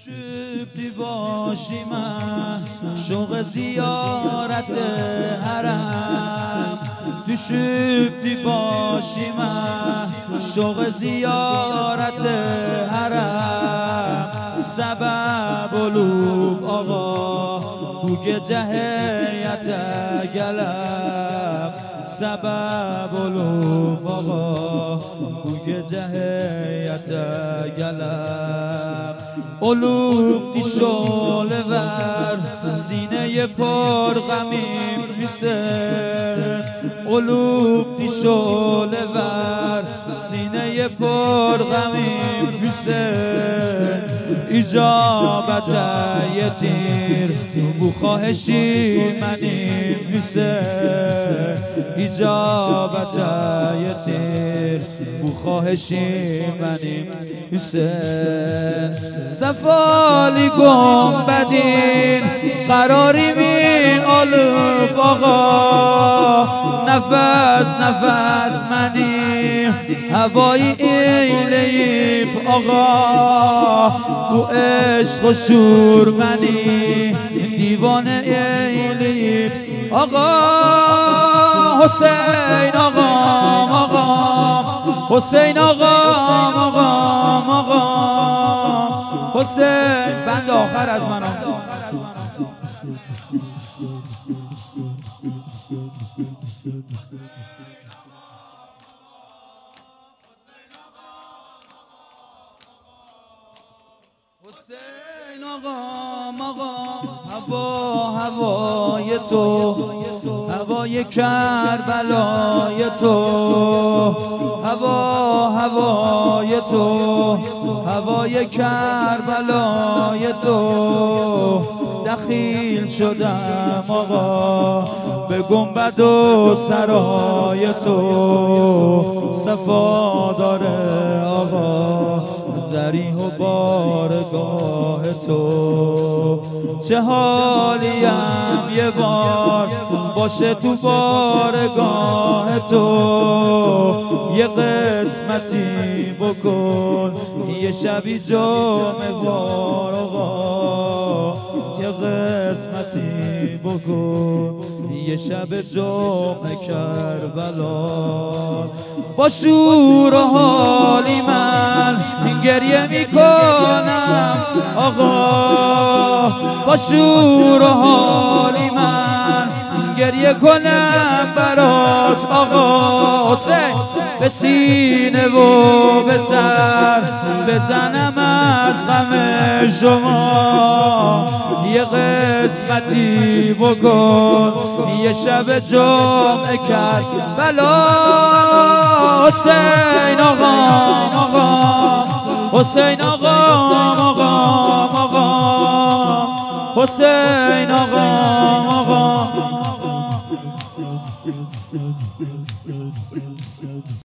شبتی باشی من شوق زیارت حرم، تو شبتی باشی من شوق زیارت حرم. سبب الوف آقا بوگ جهیت گلم، سبب الوف آقا بوگ جهیت گلم. الوف دی شعله ور سینه پر غمیم حسین، الوف دی شعله ور سینه پر غمیم حسین. اجابت یتیر بو خواهشی منیم حسین، اجابت یتیر بو خواهشی منیم حسین. سفالی گنبدین قراری می الوف آقا، نفس نفس منی هوایی ایلیب آقا. تو عشق و شور منی دیوانه ایلیب آقا. حسین آقا آقا، حسین آقا آقا آقا، حسین بند آخر از من آقا. حسین آقا آقا، هوا هوای تو، هوای کربلای تو، هوا هوای تو، هوای کربلای تو. دخیل شدم آقا به گنبد و سرای تو، صفا داره آقا زریح و بارگاه تو. چه حالیم یه بار باشه تو بارگاه تو، یه قسمتی بکن یه شبی جام وار آقا، یه قسمتی بکن یه شب جام کربلا. با شور و حالی من گریه میکنم آقا، با شور و حالی من گریه کنم برات آقا. حسین به سینه و به سر بزنم از غم شما، یه قسمتی بکن یه شب جمعه کربلا. حسین آقا آقا، حسین آقا آقا آقا، حسین آقا آقا.